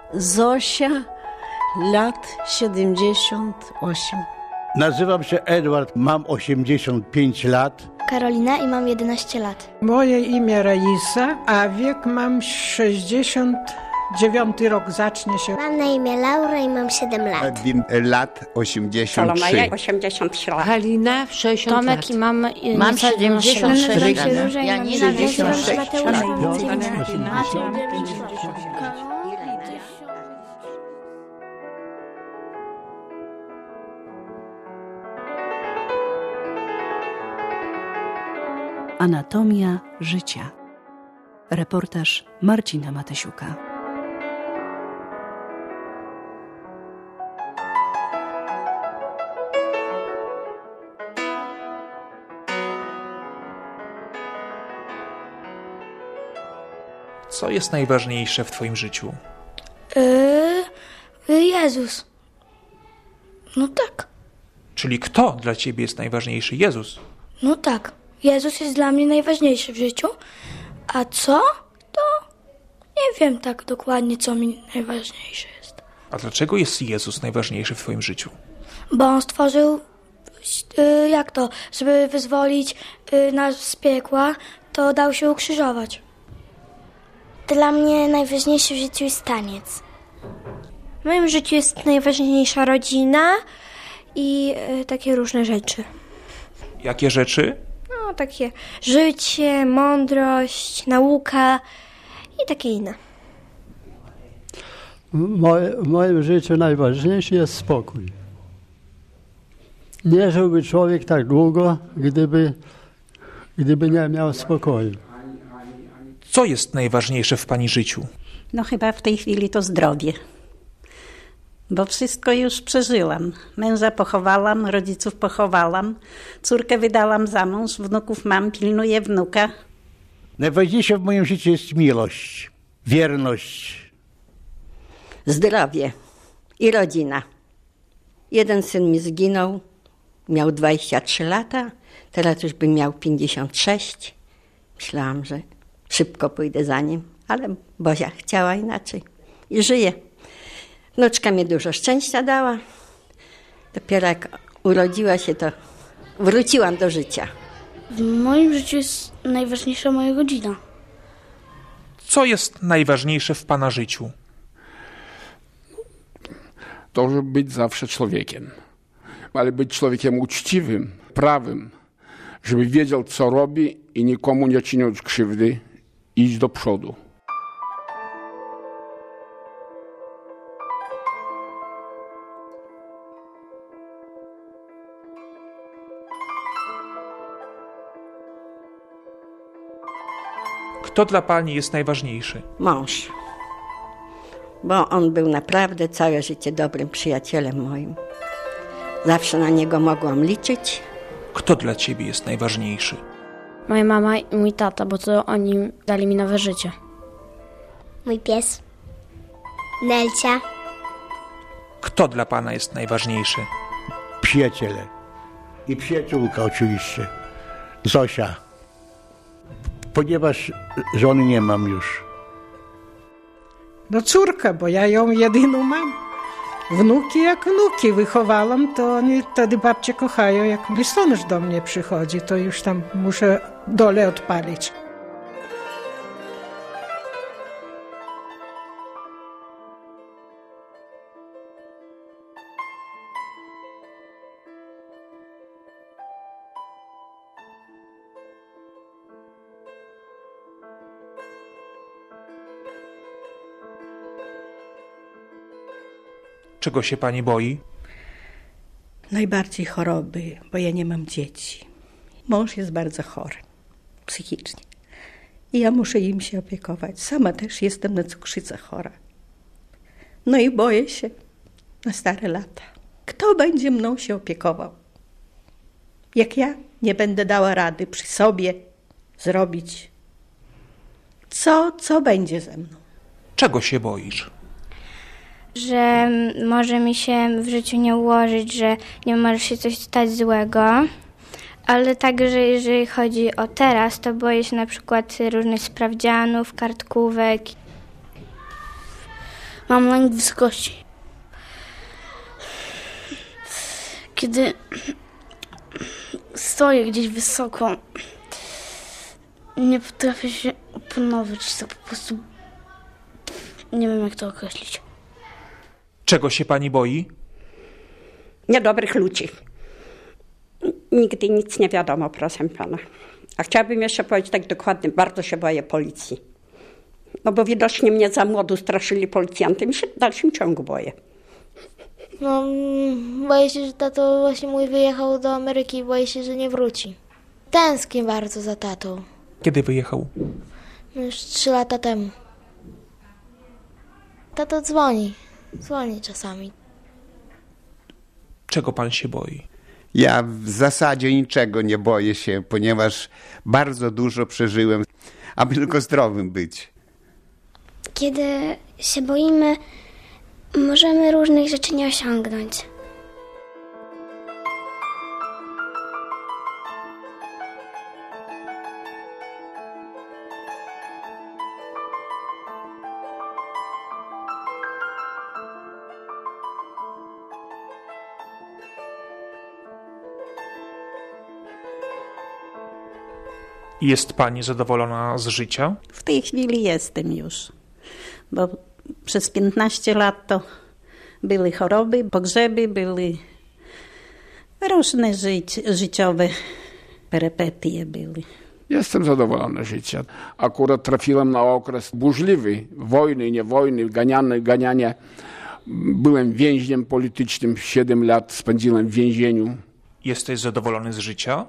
Zosia, lat 78. Nazywam się Edward, mam 85 lat. Karolina i mam 11 lat. Moje imię Raisa, a wiek mam 69 rok, zacznie się. Mam na imię Laura i mam 7 lat. Edwin, lat 83. Salomeja, 83 lat. Halina, 60 Tomek lat. i mam 76 lat. Janina, 66 lat. Anatomia życia. Reportaż Marcina Matysiuka. Co jest najważniejsze w twoim życiu? Jezus. No tak. Czyli kto dla ciebie jest najważniejszy? Jezus. No tak. Jezus jest dla mnie najważniejszy w życiu. A co? To nie wiem tak dokładnie, co mi najważniejsze jest. A dlaczego jest Jezus najważniejszy w twoim życiu? Bo On stworzył, żeby wyzwolić nas z piekła, to dał się ukrzyżować. Dla mnie najważniejszy w życiu jest taniec. W moim życiu jest najważniejsza rodzina i takie różne rzeczy. Jakie rzeczy? No, takie życie, mądrość, nauka i takie inne. W moim życiu najważniejszy jest spokój. Nie żyłby człowiek tak długo, gdyby nie miał spokoju. Co jest najważniejsze w pani życiu? No chyba w tej chwili to zdrowie. Bo wszystko już przeżyłam. Męża pochowałam, rodziców pochowałam, córkę wydałam za mąż, wnuków mam, pilnuję wnuka. Najważniejsze w moim życiu jest miłość, wierność. Zdrowie i rodzina. Jeden syn mi zginął, miał 23 lata, teraz już by miał 56. Myślałam, że szybko pójdę za nim, ale Bozia chciała inaczej i żyję. Wnuczka mi dużo szczęścia dała. Dopiero jak urodziła się, to wróciłam do życia. W moim życiu jest najważniejsza moja rodzina. Co jest najważniejsze w pana życiu? To, żeby być zawsze człowiekiem. Ale być człowiekiem uczciwym, prawym. Żeby wiedział, co robi i nikomu nie czynił krzywdy. Iść do przodu. Kto dla pani jest najważniejszy? Mąż. Bo on był naprawdę całe życie dobrym przyjacielem moim. Zawsze na niego mogłam liczyć. Kto dla ciebie jest najważniejszy? Moja mama i mój tata, bo to oni dali mi nowe życie. Mój pies. Nelcia. Kto dla pana jest najważniejszy? Przyjaciele. I przyjaciółka oczywiście. Zosia. Ponieważ żony nie mam już. No córka, bo ja ją jedyną mam. Wnuki jak wnuki wychowałam, to oni wtedy babcie kochają. Jak listonosz do mnie przychodzi, to już tam muszę dole odpalić. Czego się pani boi? Najbardziej choroby, bo ja nie mam dzieci. Mąż jest bardzo chory, psychicznie. I ja muszę im się opiekować. Sama też jestem na cukrzycę chora. No i boję się na stare lata. Kto będzie mną się opiekował? Jak ja nie będę dała rady przy sobie zrobić. Co będzie ze mną? Czego się boisz? Że może mi się w życiu nie ułożyć, że nie może się coś stać złego. Ale także jeżeli chodzi o teraz, to boję się na przykład różnych sprawdzianów, kartkówek. Mam lęk wysokości. Kiedy stoję gdzieś wysoko, nie potrafię się opanować. To po prostu nie wiem, jak to określić. Czego się pani boi? Niedobrych ludzi. Nigdy nic nie wiadomo, proszę pana. A chciałabym jeszcze powiedzieć tak dokładnie, bardzo się boję policji. No bo widocznie mnie za młodu straszyli policjantem i się w dalszym ciągu boję. No, boję się, że tato właśnie mój wyjechał do Ameryki i boję się, że nie wróci. Tęsknię bardzo za tatą. Kiedy wyjechał? No już 3 lata temu. Tato dzwoni czasami. Czego pan się boi? Ja w zasadzie niczego nie boję się, ponieważ bardzo dużo przeżyłem, aby tylko zdrowym być. Kiedy się boimy, możemy różnych rzeczy nie osiągnąć. Jest pani zadowolona z życia? W tej chwili jestem już, bo przez 15 lat to były choroby, pogrzeby, były różne życiowe perypetie były. Jestem zadowolony z życia. Akurat trafiłem na okres burzliwy, wojny, nie wojny, ganiania. Byłem więźniem politycznym, 7 lat spędziłem w więzieniu. Jesteś zadowolony z życia?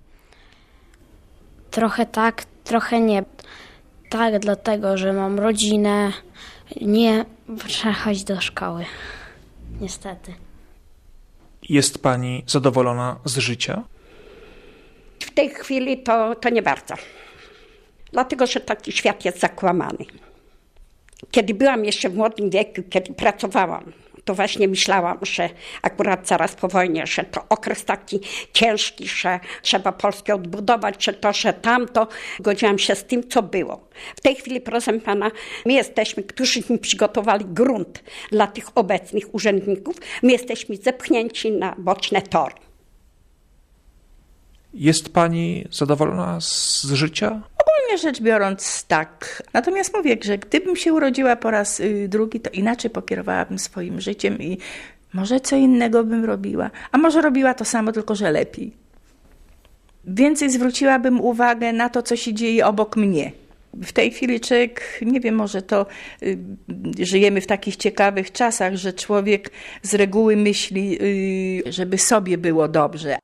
Trochę tak, trochę nie. Tak, dlatego, że mam rodzinę. Nie, trzeba chodzić do szkoły. Niestety. Jest pani zadowolona z życia? W tej chwili to nie bardzo. Dlatego, że taki świat jest zakłamany. Kiedy byłam jeszcze w młodym wieku, kiedy pracowałam, to właśnie myślałam, że akurat zaraz po wojnie, że to okres taki ciężki, że trzeba Polskę odbudować, że to, że tamto. Godziłam się z tym, co było. W tej chwili, proszę pana, my jesteśmy, którzy przygotowali grunt dla tych obecnych urzędników, my jesteśmy zepchnięci na boczne tory. Jest pani zadowolona z życia? Ogólnie rzecz biorąc tak. Natomiast mówię, że gdybym się urodziła po raz drugi, to inaczej pokierowałabym swoim życiem i może co innego bym robiła. A może robiła to samo, tylko że lepiej. Więcej zwróciłabym uwagę na to, co się dzieje obok mnie. W tej chwili człowiek, nie wiem, może to żyjemy w takich ciekawych czasach, że człowiek z reguły myśli, żeby sobie było dobrze.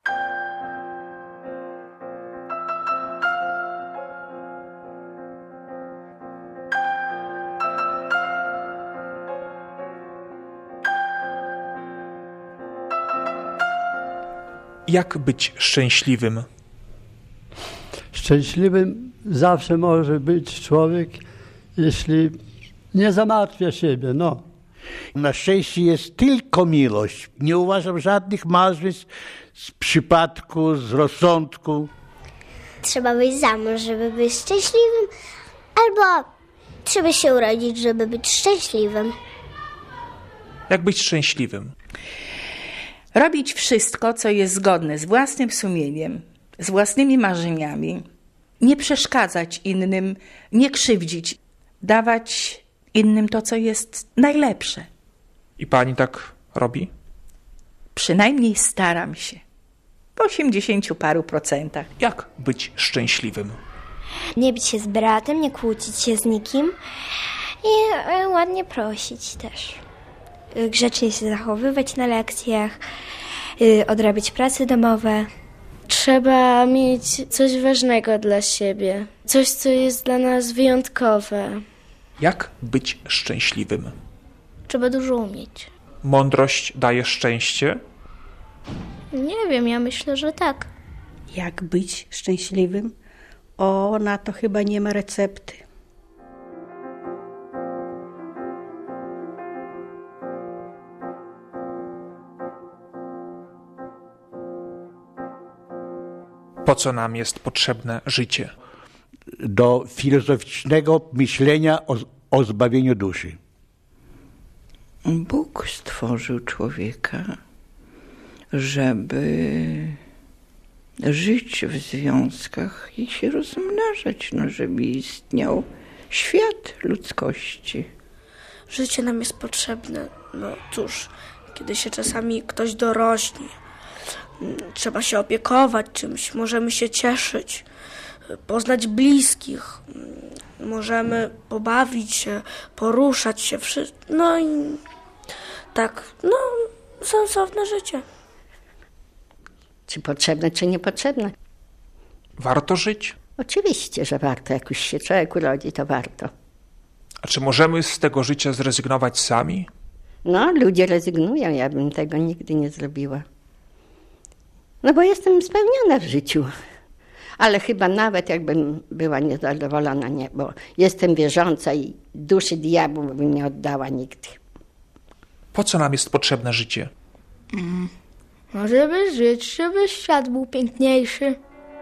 Jak być szczęśliwym? Szczęśliwym zawsze może być człowiek, jeśli nie zamartwia siebie, no. Na szczęście jest tylko miłość. Nie uważam żadnych małżeństw z przypadku, z rozsądku. Trzeba wyjść za mąż, żeby być szczęśliwym, albo trzeba się urodzić, żeby być szczęśliwym. Jak być szczęśliwym? Robić wszystko, co jest zgodne z własnym sumieniem, z własnymi marzeniami. Nie przeszkadzać innym, nie krzywdzić. Dawać innym to, co jest najlepsze. I pani tak robi? Przynajmniej staram się. W 80 paru procentach. Jak być szczęśliwym? Nie bić się z bratem, nie kłócić się z nikim i ładnie prosić też. Grzecznie się zachowywać na lekcjach, odrabiać prace domowe. Trzeba mieć coś ważnego dla siebie, coś, co jest dla nas wyjątkowe. Jak być szczęśliwym? Trzeba dużo umieć. Mądrość daje szczęście? Nie wiem, ja myślę, że tak. Jak być szczęśliwym? O, na to chyba nie ma recepty. Po co nam jest potrzebne życie? Do filozoficznego myślenia o zbawieniu duszy. Bóg stworzył człowieka, żeby żyć w związkach i się rozmnażać, żeby istniał świat ludzkości. Życie nam jest potrzebne. No cóż, kiedy się czasami ktoś dorośnie, trzeba się opiekować czymś, możemy się cieszyć, poznać bliskich, możemy pobawić się, poruszać się, no i tak, sensowne życie. Czy potrzebne, czy niepotrzebne? Warto żyć? Oczywiście, że warto. Jak już się człowiek urodzi, to warto. A czy możemy z tego życia zrezygnować sami? No, ludzie rezygnują. Ja bym tego nigdy nie zrobiła. No bo jestem spełniona w życiu. Ale chyba nawet jakbym była niezadowolona, nie, bo jestem wierząca i duszy diabłu bym nie oddała nigdy. Po co nam jest potrzebne życie? No żeby żyć, żeby świat był piękniejszy.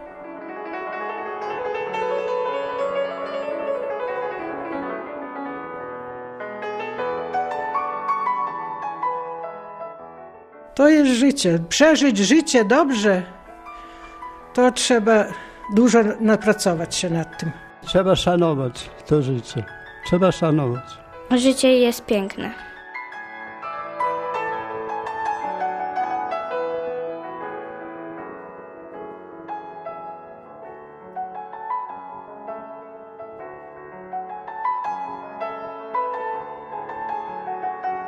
To jest życie. Przeżyć życie dobrze, to trzeba dużo napracować się nad tym. Trzeba szanować to życie. Trzeba szanować. Życie jest piękne.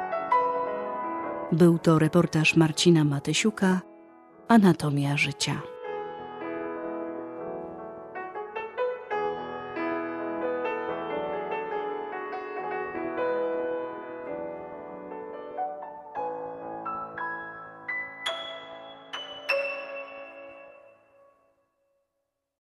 Był to reportaż Marcina Matysiuka, Anatomia życia.